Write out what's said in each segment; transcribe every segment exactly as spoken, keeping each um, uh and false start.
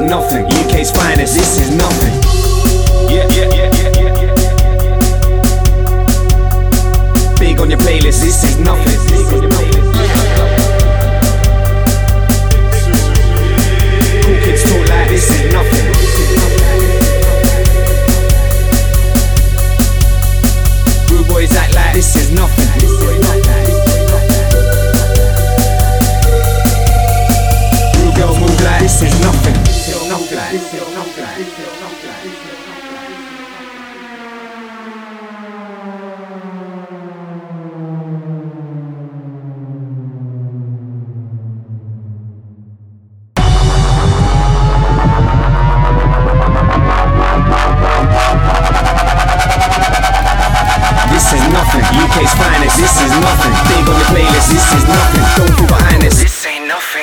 nothing. U K's finest, this is nothing. Yeah, yeah, yeah, yeah, yeah, yeah. Big on your playlist, this is nothing. Big on your playlist. Cool kids talk like this is nothing. Rude boys act like this is nothing. Rude girls move like this is nothing. This ain't nothing. U K's finest, this is nothing. Big on your playlist, this is nothing. Don't fall behind this. This ain't nothing.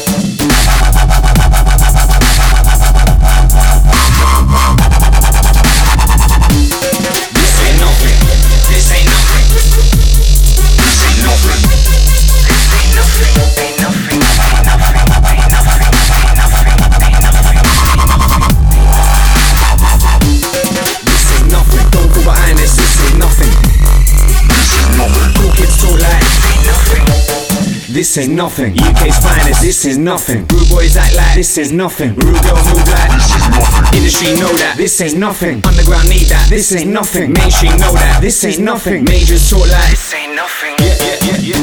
This ain't nothing. This ain't nothing. This ain't nothing. This ain't nothing. Ain't nothing. Ain't nothing. Ain't nothing. Ain't nothing. Ain't nothing. This ain't nothing. Don't fall behind this. This is nothing. Cool kids talk like this ain't nothing. U K's finest, this is nothing. Rude boys act like this is nothing. Rude girls move like this is nothing. Industry know that this ain't nothing. Underground need that this ain't nothing. Mainstream know that this ain't nothing. Majors talk like this ain't nothing. Yeah, yeah, yeah, yeah.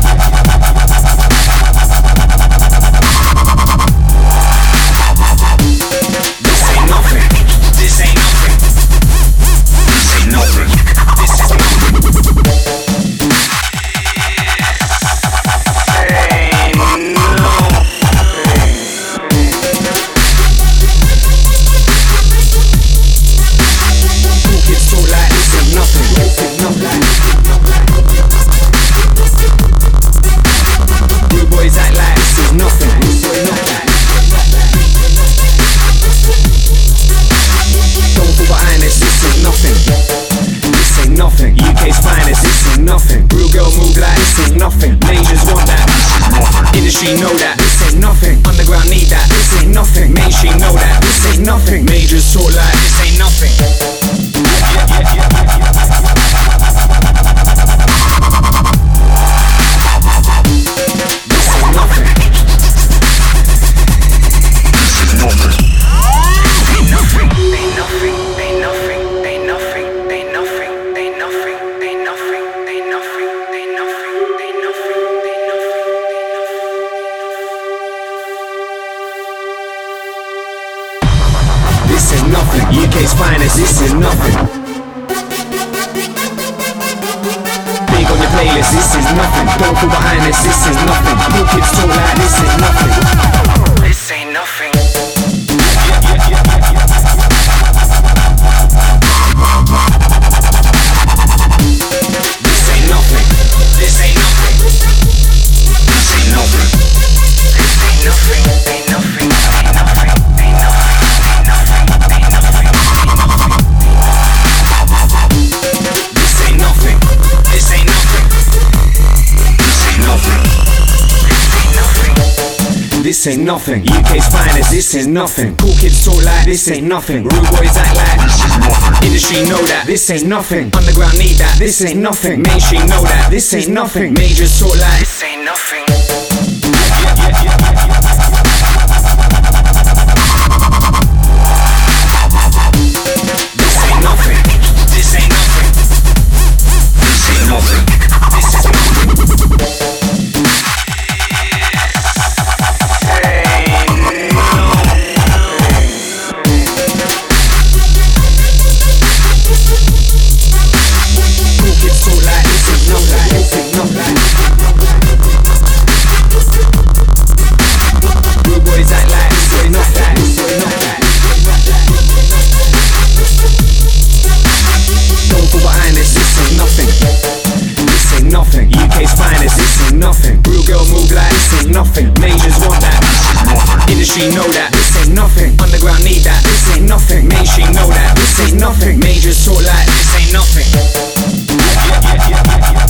This ain't nothing. This ain't nothing. This ain't nothing. This is nothing. Industry know that this ain't nothing. Underground need that this ain't nothing. Mainstream know that this ain't nothing. Majors talk like this ain't nothing. Yeah, yeah, yeah, yeah, yeah. This ain't nothing. This is nothing. Ain't nothing. Ain't nothing. Ain't nothing. Ain't nothing. Ain't nothing. Ain't nothing. Ain't nothing. Ain't nothing. Ain't nothing. Ain't nothing. This is nothing. U K's finest, this is nothing. Big on your playlist, this is nothing. Don't fall behind this, this is nothing. Cool kids talk like this is nothing. This ain't nothing. Yeah, yeah, yeah, yeah, yeah. This ain't nothing. This ain't nothing. This ain't nothing. This ain't nothing. Ain't nothing. Ain't nothing. Ain't nothing. This ain't nothing. U K's finest, this is nothing. Cool kids talk like this ain't nothing. Rude boys act like this is nothing. Industry know that this ain't nothing. Underground need that this ain't nothing. Mainstream know that this ain't nothing. Majors talk like this ain't nothing. Yeah, yeah, yeah, yeah, yeah. This ain't nothing. This ain't nothing. This ain't nothing. This is nothing. Industry know that this ain't nothing. Underground need that this ain't nothing. Mainstream know that this ain't nothing. Majors talk like this ain't nothing. Yeah, yeah, yeah, yeah, yeah.